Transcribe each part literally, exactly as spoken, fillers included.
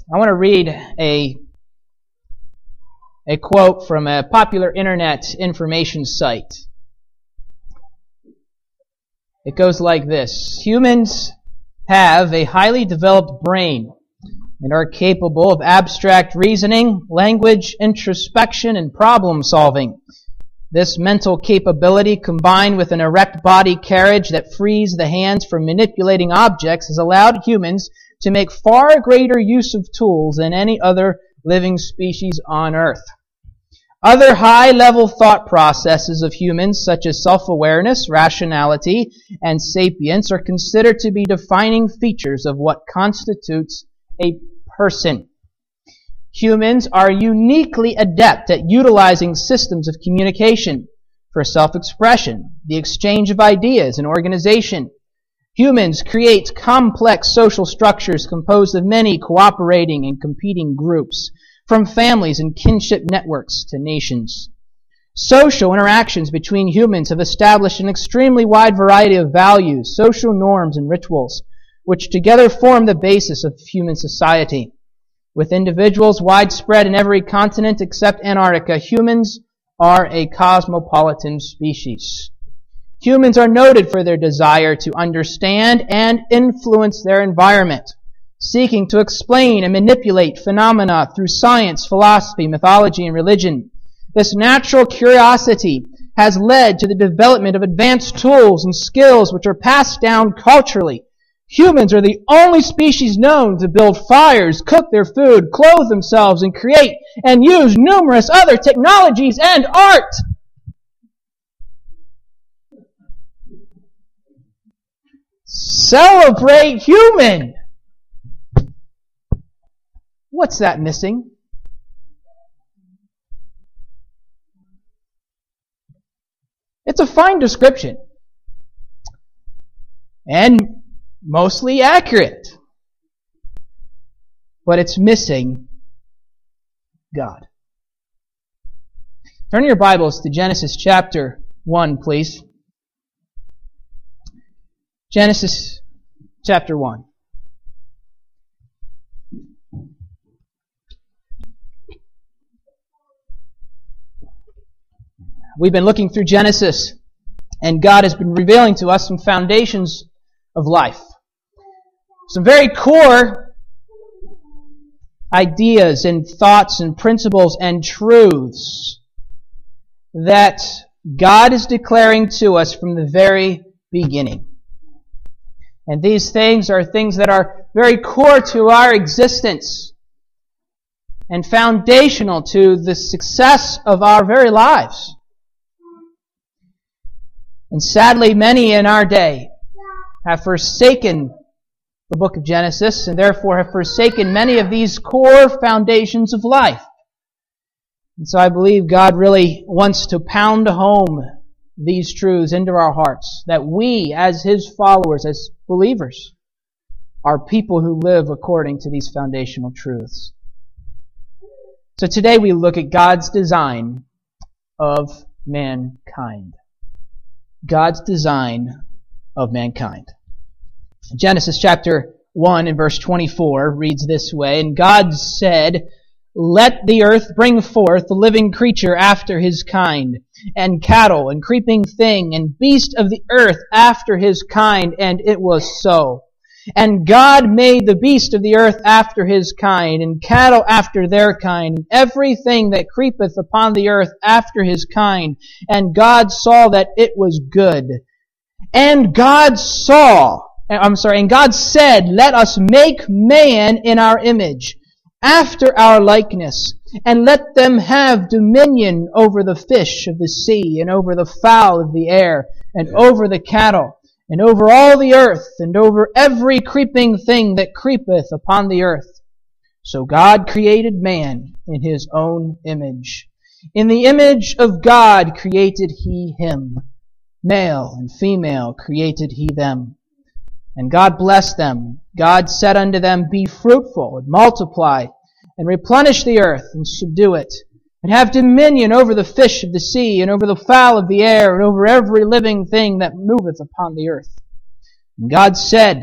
I want to read a, a quote from a popular internet information site. It goes like this: humans have a highly developed brain and are capable of abstract reasoning, language, introspection, and problem solving. This mental capability, combined with an erect body carriage that frees the hands from manipulating objects, has allowed humans to make far greater use of tools than any other living species on Earth. Other high-level thought processes of humans, such as self-awareness, rationality, and sapience, are considered to be defining features of what constitutes a person. Humans are uniquely adept at utilizing systems of communication for self-expression, the exchange of ideas, and organization. Humans create complex social structures composed of many cooperating and competing groups, from families and kinship networks to nations. Social interactions between humans have established an extremely wide variety of values, social norms, and rituals, which together form the basis of human society. With individuals widespread in every continent except Antarctica, humans are a cosmopolitan species. Humans are noted for their desire to understand and influence their environment, seeking to explain and manipulate phenomena through science, philosophy, mythology, and religion. This natural curiosity has led to the development of advanced tools and skills which are passed down culturally. Humans are the only species known to build fires, cook their food, clothe themselves, and create and use numerous other technologies and art. Celebrate human! What's that missing? It's a fine description. And mostly accurate. But it's missing God. Turn your Bibles to Genesis chapter one, please. Genesis chapter one. We've been looking through Genesis, and God has been revealing to us some foundations of life. Some very core ideas and thoughts and principles and truths that God is declaring to us from the very beginning. And these things are things that are very core to our existence and foundational to the success of our very lives. And sadly, many in our day have forsaken the book of Genesis and therefore have forsaken many of these core foundations of life. And so I believe God really wants to pound home these truths into our hearts, that we, as His followers, as believers, are people who live according to these foundational truths. So today we look at God's design of mankind. God's design of mankind. Genesis chapter one and verse twenty-four reads this way: And God said, Let the earth bring forth a living creature after his kind, and cattle, and creeping thing, and beast of the earth after his kind. And it was so. And God made the beast of the earth after his kind, and cattle after their kind, and everything that creepeth upon the earth after his kind. And God saw that it was good. And God saw, I'm sorry, and God said, Let us make man in our image, after our likeness, and let them have dominion over the fish of the sea, and over the fowl of the air, and over the cattle, and over all the earth, and over every creeping thing that creepeth upon the earth. So God created man in His own image. In the image of God created He him. Male and female created He them. And God blessed them. God said unto them, Be fruitful, and multiply, and replenish the earth, and subdue it, and have dominion over the fish of the sea, and over the fowl of the air, and over every living thing that moveth upon the earth. And God said,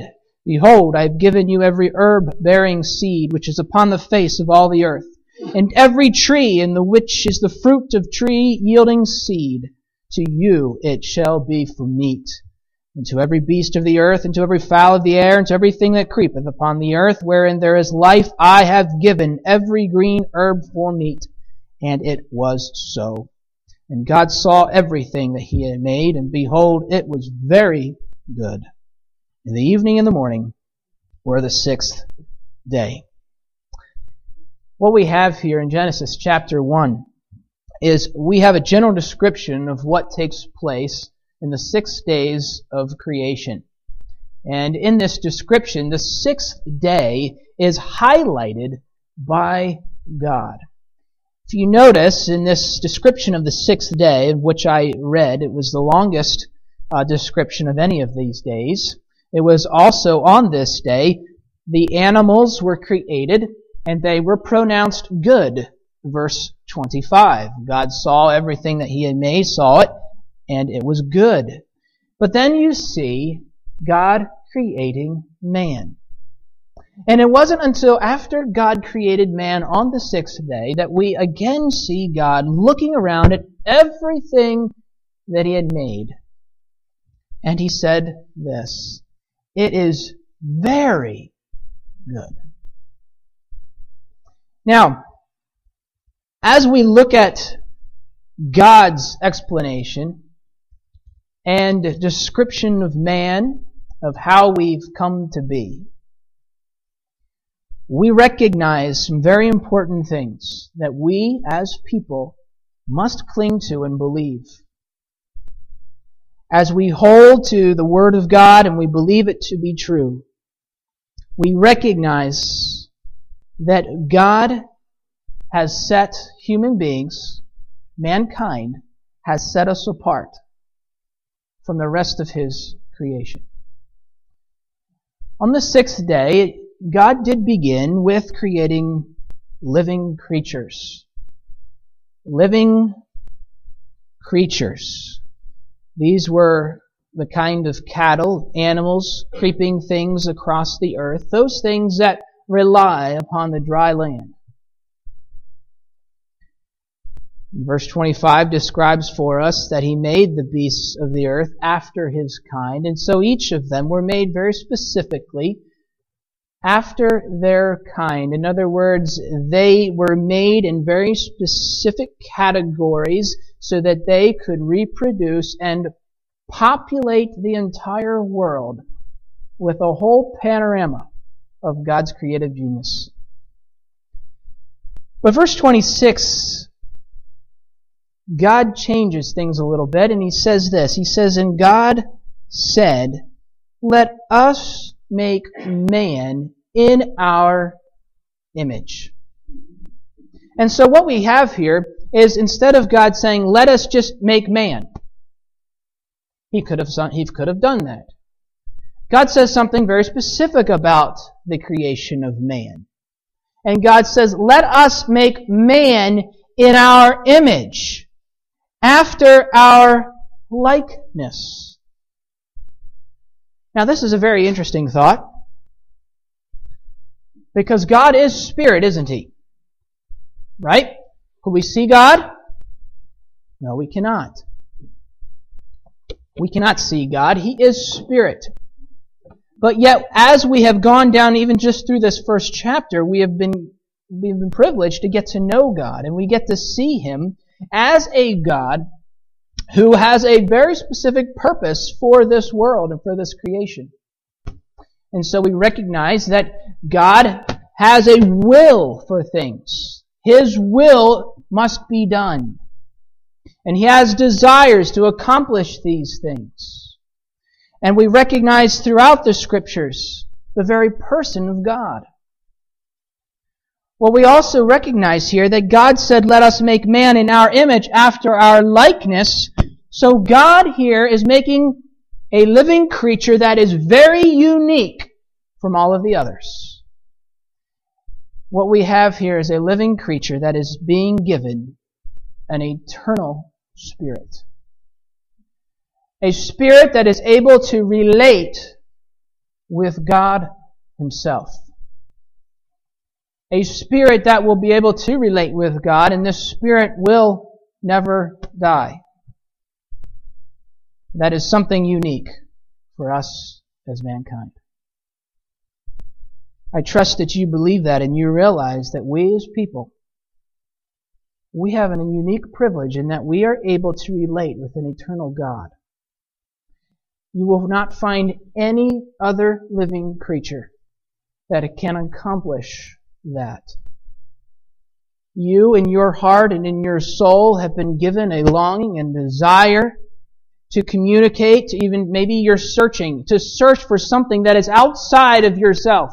Behold, I have given you every herb bearing seed which is upon the face of all the earth, and every tree in the which is the fruit of tree yielding seed. To you it shall be for meat. And to every beast of the earth, and to every fowl of the air, and to everything that creepeth upon the earth, wherein there is life, I have given every green herb for meat. And it was so. And God saw everything that he had made, and behold, it was very good. And the evening and the morning were the sixth day. What we have here in Genesis chapter one is we have a general description of what takes place in the six days of creation. And in this description, the sixth day is highlighted by God. If you notice in this description of the sixth day, which I read, it was the longest uh, description of any of these days. It was also on this day, the animals were created and they were pronounced good. Verse twenty-five. God saw everything that he had made, saw it, and it was good. But then you see God creating man. And it wasn't until after God created man on the sixth day that we again see God looking around at everything that he had made. And he said this, it is very good. Now, as we look at God's explanation and description of man, of how we've come to be, we recognize some very important things that we as people must cling to and believe. As we hold to the Word of God and we believe it to be true, we recognize that God has set human beings, mankind, has set us apart from the rest of his creation. On the sixth day, God did begin with creating living creatures. Living creatures. These were the kind of cattle, animals, creeping things across the earth, those things that rely upon the dry land. Verse twenty-five describes for us that he made the beasts of the earth after his kind, and so each of them were made very specifically after their kind. In other words, they were made in very specific categories so that they could reproduce and populate the entire world with a whole panorama of God's creative genius. But verse twenty-six, God changes things a little bit, and he says this. He says, and God said, let us make man in our image. And so what we have here is, instead of God saying, let us just make man, he could have, he could have done that. God says something very specific about the creation of man. And God says, let us make man in our image, after our likeness. Now, this is a very interesting thought, because God is spirit, isn't he? Right? Can we see God? No, we cannot. We cannot see God. He is spirit. But yet, as we have gone down even just through this first chapter, we have been, we've been privileged to get to know God, and we get to see him as a God who has a very specific purpose for this world and for this creation. And so we recognize that God has a will for things. His will must be done. And he has desires to accomplish these things. And we recognize throughout the Scriptures the very person of God. Well, we also recognize here that God said, let us make man in our image after our likeness. So God here is making a living creature that is very unique from all of the others. What we have here is a living creature that is being given an eternal spirit. A spirit that is able to relate with God Himself. A spirit that will be able to relate with God, and this spirit will never die. That is something unique for us as mankind. I trust that you believe that and you realize that we as people, we have a unique privilege in that we are able to relate with an eternal God. You will not find any other living creature that can accomplish that. You in your heart and in your soul have been given a longing and desire to communicate, to even maybe you're searching, to search for something that is outside of yourself.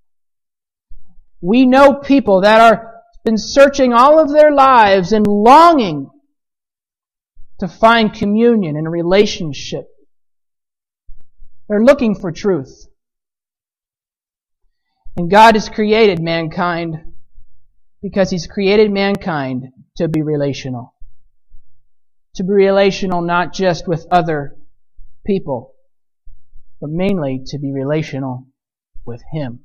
We know people that are been searching all of their lives and longing to find communion and a relationship. They're looking for truth. And God has created mankind because He's created mankind to be relational. To be relational not just with other people, but mainly to be relational with Him.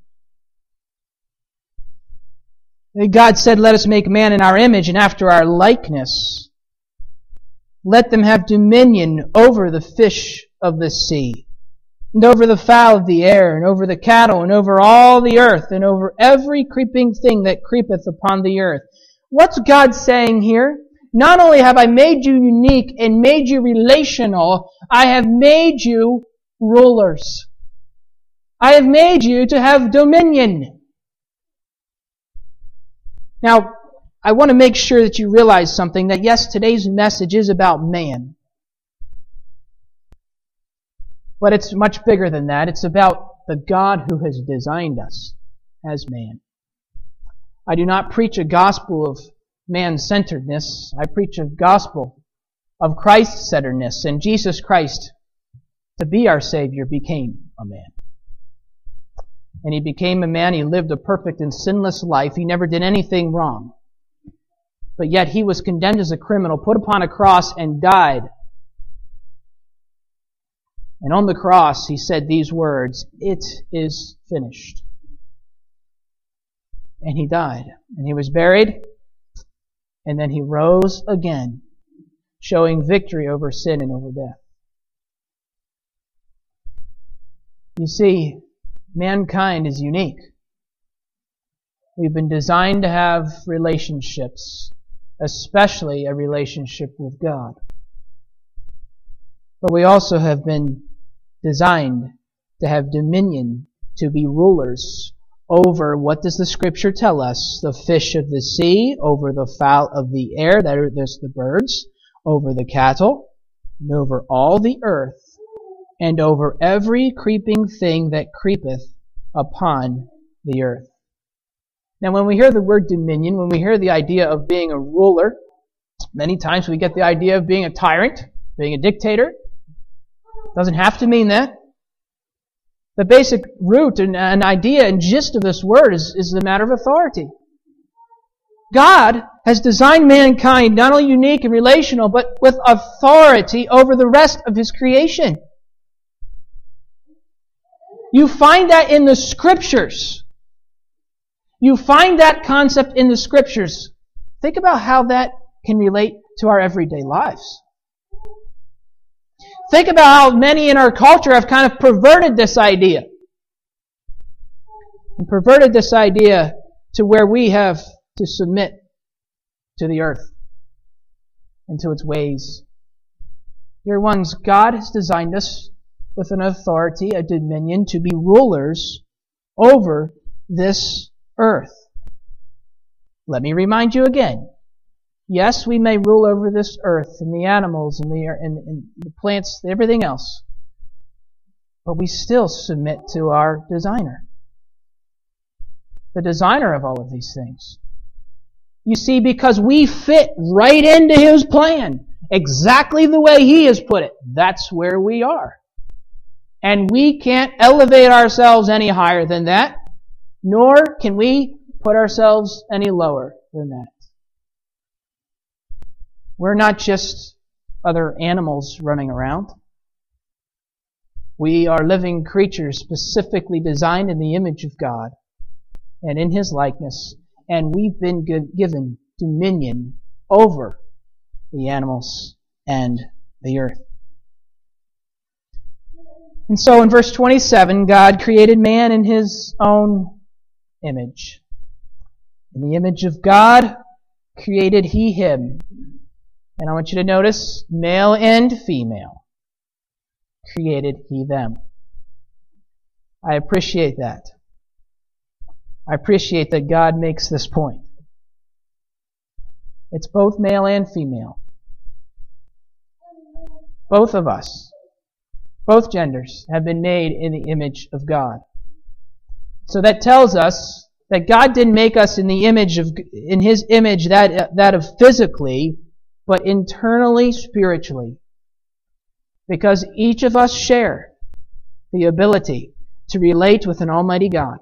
God said, let us make man in our image and after our likeness. Let them have dominion over the fish of the sea, and over the fowl of the air, and over the cattle, and over all the earth, and over every creeping thing that creepeth upon the earth. What's God saying here? Not only have I made you unique and made you relational, I have made you rulers. I have made you to have dominion. Now, I want to make sure that you realize something, that yes, today's message is about man. But it's much bigger than that. It's about the God who has designed us as man. I do not preach a gospel of man-centeredness. I preach a gospel of Christ-centeredness. And Jesus Christ, to be our Savior, became a man. And He became a man. He lived a perfect and sinless life. He never did anything wrong. But yet He was condemned as a criminal, put upon a cross, and died. And on the cross, He said these words, "It is finished." And He died. And He was buried. And then He rose again, showing victory over sin and over death. You see, mankind is unique. We've been designed to have relationships, especially a relationship with God. But we also have been designed to have dominion, to be rulers over, what does the Scripture tell us? The fish of the sea, over the fowl of the air, that are, there's the birds, over the cattle, and over all the earth, and over every creeping thing that creepeth upon the earth. Now, when we hear the word dominion, when we hear the idea of being a ruler, many times we get the idea of being a tyrant, being a dictator. Doesn't have to mean that. The basic root and, and idea and gist of this word is, is the matter of authority. God has designed mankind not only unique and relational, but with authority over the rest of His creation. You find that in the Scriptures. You find that concept in the Scriptures. Think about how that can relate to our everyday lives. Think about how many in our culture have kind of perverted this idea. And perverted this idea to where we have to submit to the earth and to its ways. Dear ones, God has designed us with an authority, a dominion, to be rulers over this earth. Let me remind you again. Yes, we may rule over this earth and the animals and the, and, and the plants, everything else. But we still submit to our designer. The designer of all of these things. You see, because we fit right into His plan, exactly the way He has put it, that's where we are. And we can't elevate ourselves any higher than that, nor can we put ourselves any lower than that. We're not just other animals running around. We are living creatures specifically designed in the image of God and in His likeness, and we've been given dominion over the animals and the earth. And so in verse twenty-seven, God created man in His own image. In the image of God created He him. And I want you to notice, male and female created He them. I appreciate that. I appreciate that God makes this point. It's both male and female. Both of us, both genders, have been made in the image of God. So that tells us that God didn't make us in the image of, in His image that, that of physically, but internally, spiritually. Because each of us share the ability to relate with an Almighty God.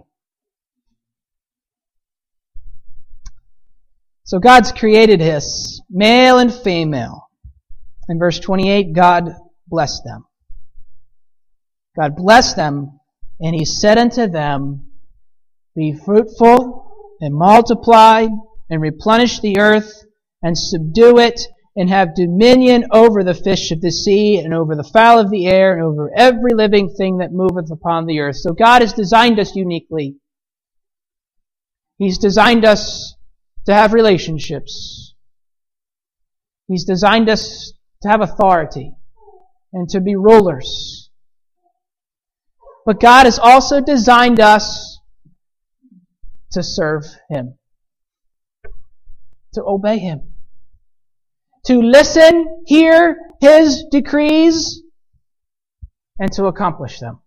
So God's created us, male and female. In verse twenty-eight, God blessed them. God blessed them, and He said unto them, Be fruitful, and multiply, and replenish the earth, and subdue it, and have dominion over the fish of the sea, and over the fowl of the air, and over every living thing that moveth upon the earth. So God has designed us uniquely. He's designed us to have relationships. He's designed us to have authority and to be rulers. But God has also designed us to serve Him, to obey Him, to listen, hear His decrees, and to accomplish them.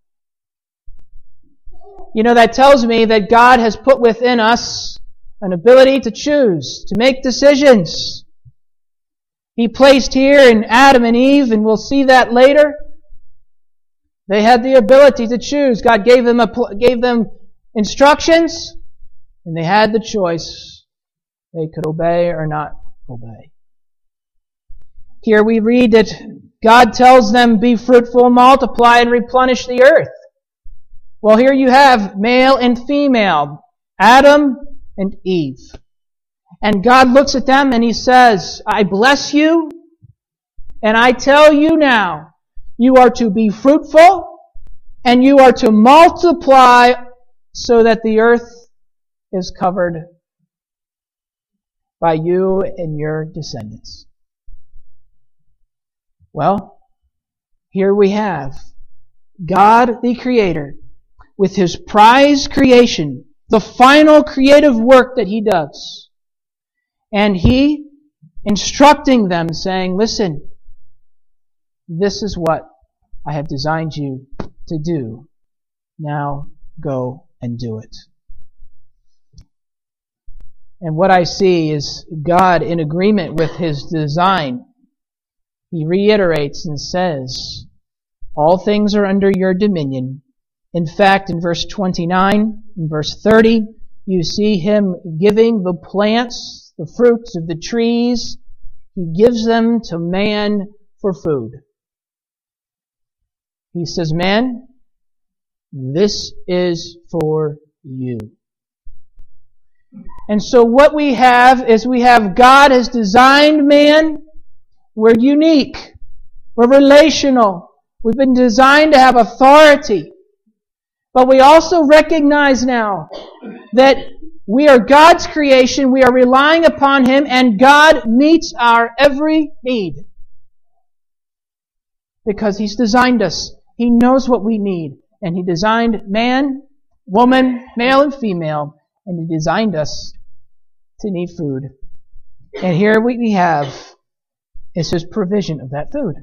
You know, that tells me that God has put within us an ability to choose, to make decisions. He placed here in Adam and Eve, and we'll see that later. They had the ability to choose. God gave them a, gave them instructions, and they had the choice. They could obey or not obey. Here we read that God tells them, Be fruitful, multiply, and replenish the earth. Well, here you have male and female, Adam and Eve. And God looks at them and He says, I bless you, and I tell you now, you are to be fruitful, and you are to multiply so that the earth is covered by you and your descendants. Well, here we have God the Creator with His prize creation, the final creative work that He does. And He instructing them, saying, listen, this is what I have designed you to do. Now go and do it. And what I see is God in agreement with His design. He reiterates and says, all things are under your dominion. In fact, in verse twenty-nine, in verse thirty, you see Him giving the plants, the fruits of the trees. He gives them to man for food. He says, man, this is for you. And so what we have is we have God has designed man. We're unique. We're relational. We've been designed to have authority. But we also recognize now that we are God's creation. We are relying upon Him, and God meets our every need. Because He's designed us. He knows what we need. And He designed man, woman, male and female, and He designed us to need food. And here we have is His provision of that food.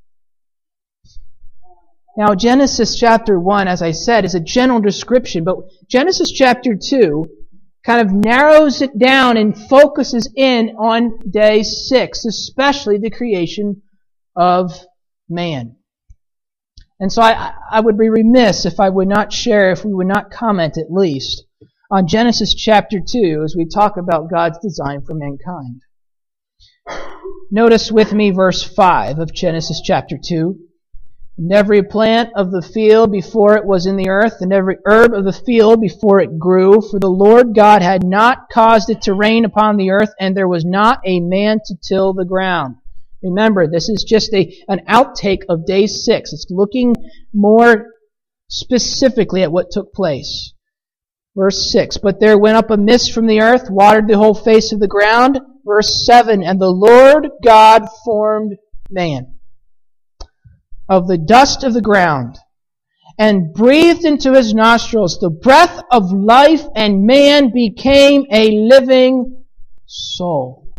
Now, Genesis chapter one, as I said, is a general description, but Genesis chapter two kind of narrows it down and focuses in on day six, especially the creation of man. And so I, I would be remiss if I would not share, if we would not comment at least, on Genesis chapter two as we talk about God's design for mankind. Notice with me verse five of Genesis chapter two. And every plant of the field before it was in the earth, and every herb of the field before it grew, for the Lord God had not caused it to rain upon the earth, and there was not a man to till the ground. Remember, this is just a an outtake of day six. It's looking more specifically at what took place. Verse six, but there went up a mist from the earth, watered the whole face of the ground. Verse seven, and the Lord God formed man of the dust of the ground, and breathed into his nostrils the breath of life, and man became a living soul.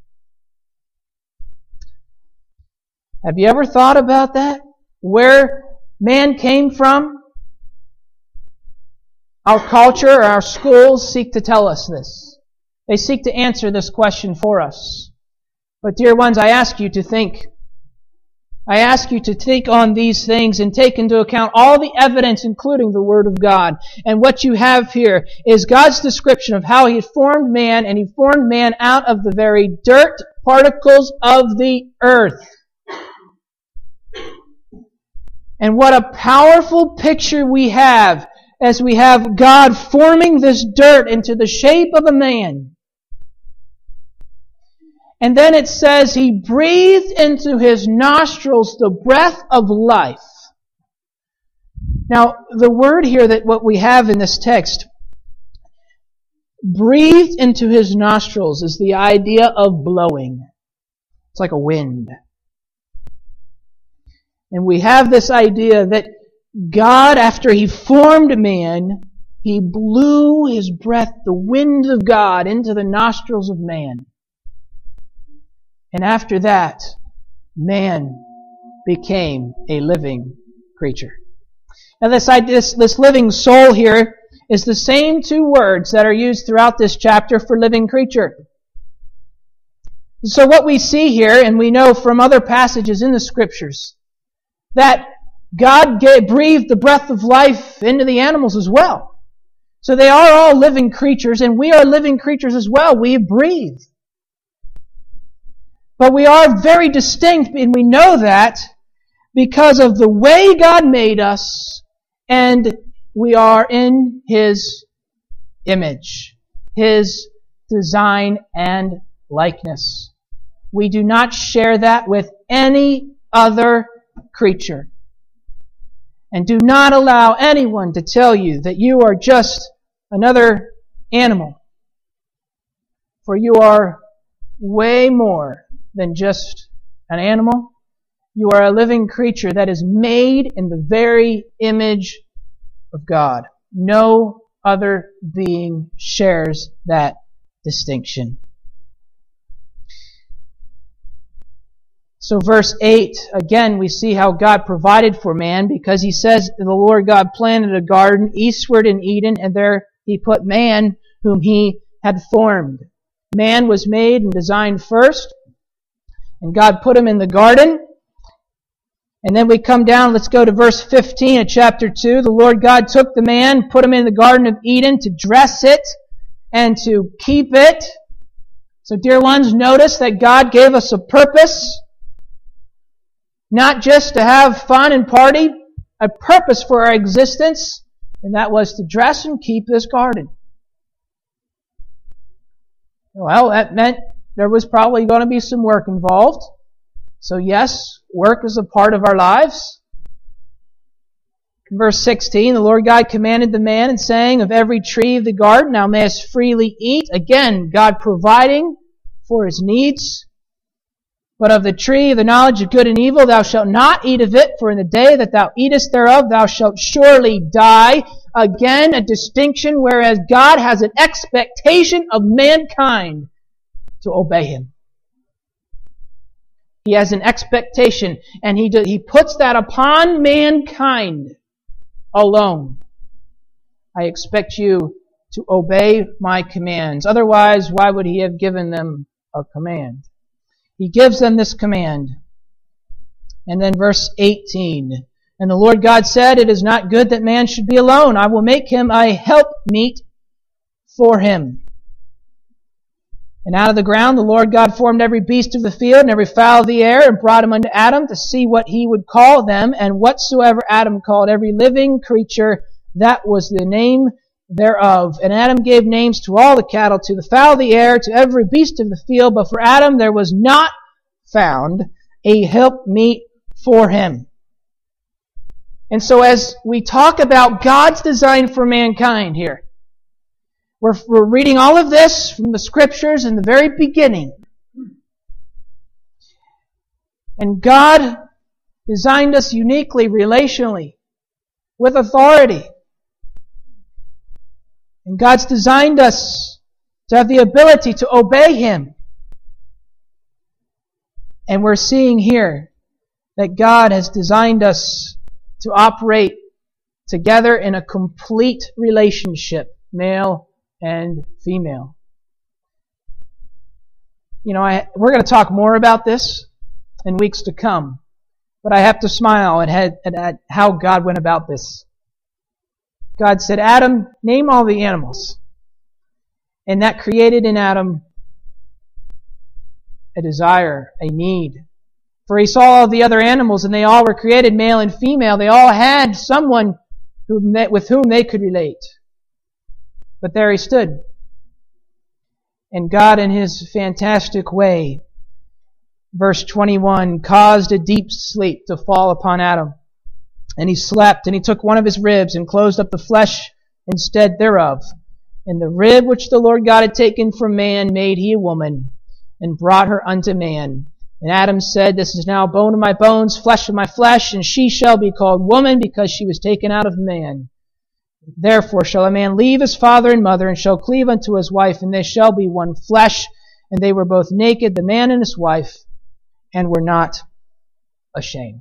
Have you ever thought about that? Where man came from? Our culture, our schools seek to tell us this. They seek to answer this question for us. But dear ones, I ask you to think. I ask you to think on these things and take into account all the evidence, including the Word of God. And what you have here is God's description of how He formed man, and He formed man out of the very dirt particles of the earth. And what a powerful picture we have as we have God forming this dirt into the shape of a man. And then it says He breathed into his nostrils the breath of life. Now, the word here that what we have in this text, breathed into his nostrils, is the idea of blowing. It's like a wind. And we have this idea that God, after He formed man, He blew His breath, the wind of God, into the nostrils of man. And after that, man became a living creature. Now this, this, this living soul here is the same two words that are used throughout this chapter for living creature. So what we see here, and we know from other passages in the Scriptures, that God gave, breathed the breath of life into the animals as well. So they are all living creatures, and we are living creatures as well. We breathe. But we are very distinct, and we know that because of the way God made us, and we are in His image, His design and likeness. We do not share that with any other creature. And do not allow anyone to tell you that you are just another animal. For you are way more than just an animal. You are a living creature that is made in the very image of God. No other being shares that distinction. So verse eight, again, we see how God provided for man, because He says the Lord God planted a garden eastward in Eden, and there He put man whom He had formed. Man was made and designed first, and God put him in the garden. And then we come down, let's go to verse fifteen of chapter two. The Lord God took the man, put him in the Garden of Eden to dress it and to keep it. So dear ones, notice that God gave us a purpose. Not just to have fun and party, a purpose for our existence, and that was to dress and keep this garden. Well, that meant there was probably going to be some work involved. So yes, work is a part of our lives. In verse sixteen, the Lord God commanded the man and saying, of every tree of the garden thou mayest freely eat. Again, God providing for His needs. But of the tree of the knowledge of good and evil thou shalt not eat of it, for in the day that thou eatest thereof thou shalt surely die. Again, a distinction, whereas God has an expectation of mankind to obey Him. He has an expectation, and He, do, he puts that upon mankind alone. I expect you to obey my commands. Otherwise, why would He have given them a command? He gives them this command. And then verse eighteen. And the Lord God said, it is not good that man should be alone. I will make him a helpmeet for him. And out of the ground the Lord God formed every beast of the field and every fowl of the air, and brought them unto Adam to see what he would call them. And whatsoever Adam called every living creature, that was the name thereof. And Adam gave names to all the cattle, to the fowl of the air, to every beast of the field. But for Adam there was not found a helpmeet for him. And so as we talk about God's design for mankind here, we're, we're reading all of this from the Scriptures in the very beginning. And God designed us uniquely, relationally, with authority. And God's designed us to have the ability to obey Him. And we're seeing here that God has designed us to operate together in a complete relationship, male and female. You know, I, we're going to talk more about this in weeks to come, but I have to smile at, at, at how God went about this. God said, Adam, name all the animals. And that created in Adam a desire, a need. For he saw all the other animals, and they all were created male and female. They all had someone who met, with whom they could relate. But there he stood. And God, in His fantastic way, verse twenty-one, caused a deep sleep to fall upon Adam. And he slept, and he took one of his ribs, and closed up the flesh instead thereof. And the rib which the Lord God had taken from man made he a woman, and brought her unto man. And Adam said, This is now bone of my bones, flesh of my flesh, and she shall be called woman, because she was taken out of man. Therefore shall a man leave his father and mother, and shall cleave unto his wife, and they shall be one flesh. And they were both naked, the man and his wife, and were not ashamed.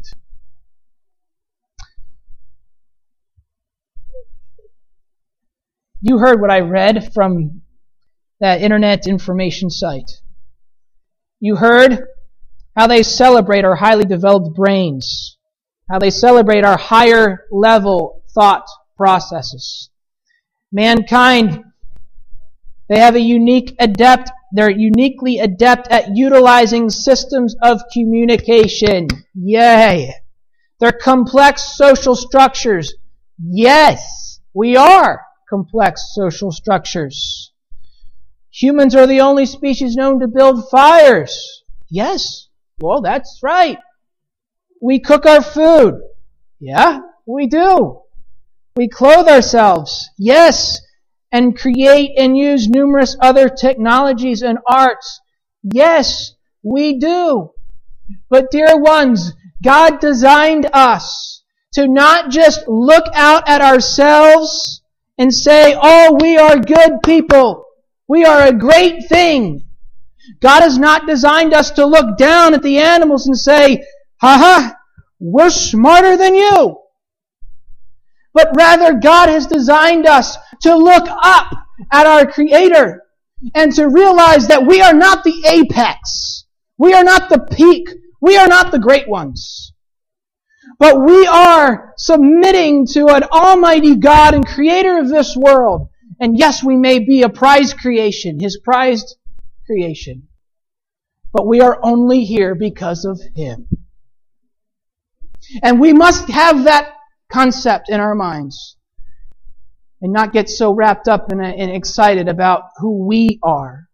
You heard what I read from that internet information site. You heard how they celebrate our highly developed brains, how they celebrate our higher level thought processes. Mankind, they have a unique adept, they're uniquely adept at utilizing systems of communication. Yay! They're complex social structures. Yes, we are complex social structures. Humans are the only species known to build fires. Yes. Well, that's right. We cook our food. Yeah, we do. We clothe ourselves. Yes. And create and use numerous other technologies and arts. Yes, we do. But dear ones, God designed us to not just look out at ourselves and say, oh, we are good people. We are a great thing. God has not designed us to look down at the animals and say, ha ha, we're smarter than you. But rather, God has designed us to look up at our Creator and to realize that we are not the apex. We are not the peak. We are not the great ones. But we are submitting to an almighty God and Creator of this world. And yes, we may be a prized creation, His prized creation. But we are only here because of Him. And we must have that concept in our minds and not get so wrapped up and, and excited about who we are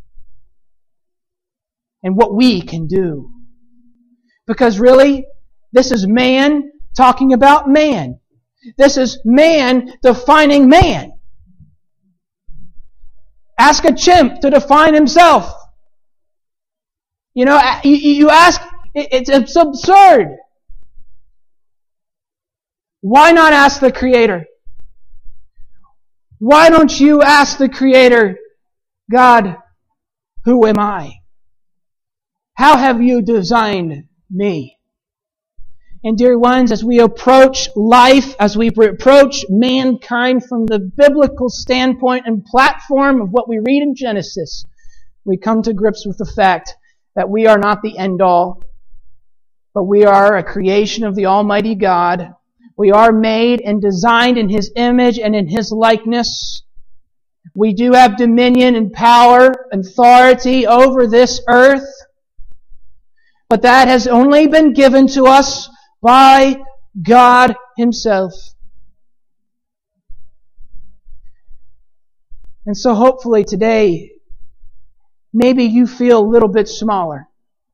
and what we can do. Because really, this is man talking about man. This is man defining man. Ask a chimp to define himself. You know, you ask, it's absurd. Why not ask the Creator? Why don't you ask the Creator, God, who am I? How have you designed me? And dear ones, as we approach life, as we approach mankind from the biblical standpoint and platform of what we read in Genesis, we come to grips with the fact that we are not the end all, but we are a creation of the Almighty God. We are made and designed in His image and in His likeness. We do have dominion and power and authority over this earth. But that has only been given to us by God Himself. And so hopefully today, maybe you feel a little bit smaller.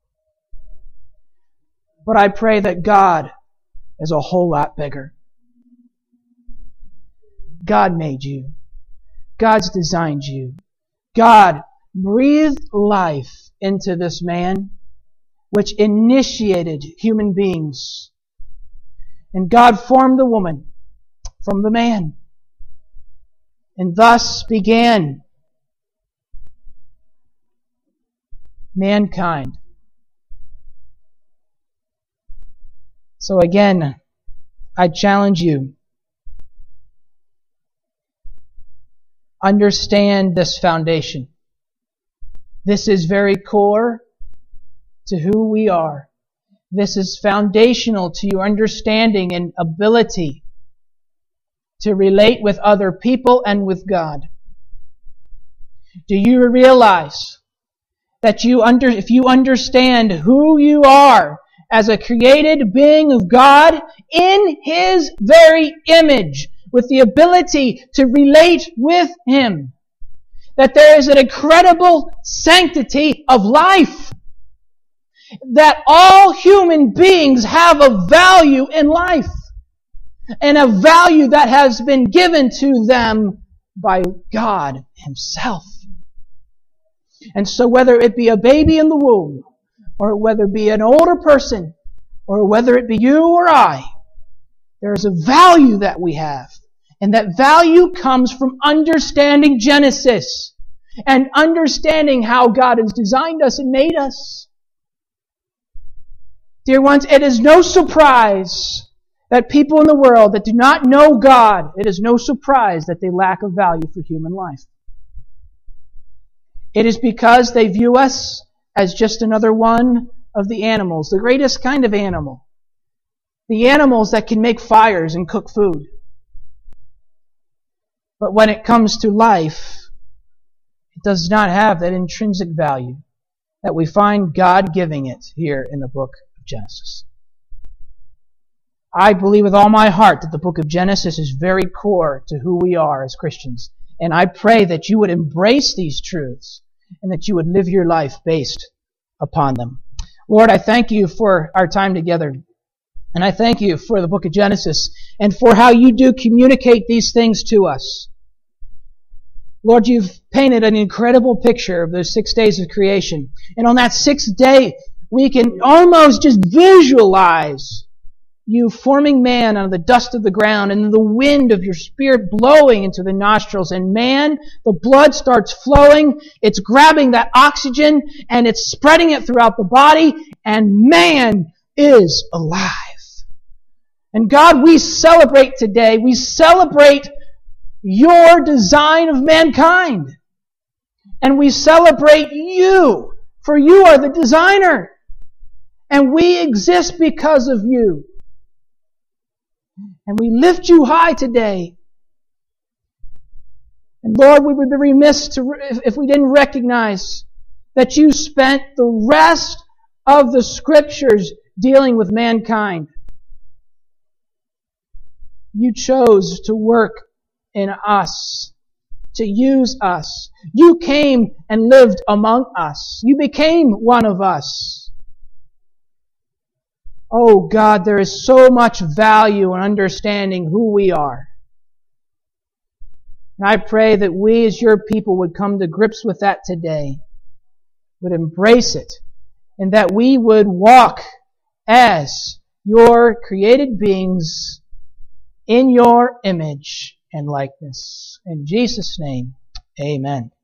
But I pray that God is a whole lot bigger. God made you. God's designed you. God breathed life into this man, which initiated human beings. And God formed the woman from the man. And thus began mankind. So again, I challenge you. Understand this foundation. This is very core to who we are. This is foundational to your understanding and ability to relate with other people and with God. Do you realize that you under, if you understand who you are as a created being of God in His very image, with the ability to relate with Him, that there is an incredible sanctity of life, that all human beings have a value in life, and a value that has been given to them by God Himself. And so whether it be a baby in the womb, or whether it be an older person, or whether it be you or I, there is a value that we have. And that value comes from understanding Genesis and understanding how God has designed us and made us. Dear ones, it is no surprise that people in the world that do not know God, it is no surprise that they lack a value for human life. It is because they view us as just another one of the animals, the greatest kind of animal. The animals that can make fires and cook food. But when it comes to life, it does not have that intrinsic value that we find God giving it here in the book of Genesis. I believe with all my heart that the book of Genesis is very core to who we are as Christians. And I pray that you would embrace these truths and that you would live your life based upon them. Lord, I thank you for our time together. And I thank you for the book of Genesis and for how you do communicate these things to us. Lord, you've painted an incredible picture of those six days of creation. And on that sixth day, we can almost just visualize you forming man out of the dust of the ground and the wind of your Spirit blowing into the nostrils. And man, the blood starts flowing. It's grabbing that oxygen and it's spreading it throughout the body. And man is alive. And God, we celebrate today. We celebrate your design of mankind. And we celebrate you, for you are the designer. And we exist because of you. And we lift you high today. And Lord, we would be remiss to, if we didn't recognize that you spent the rest of the Scriptures dealing with mankind. You chose to work in us, to use us. You came and lived among us. You became one of us. Oh God, there is so much value in understanding who we are. And I pray that we as your people would come to grips with that today, would embrace it, and that we would walk as your created beings in your image and likeness. In Jesus' name, amen.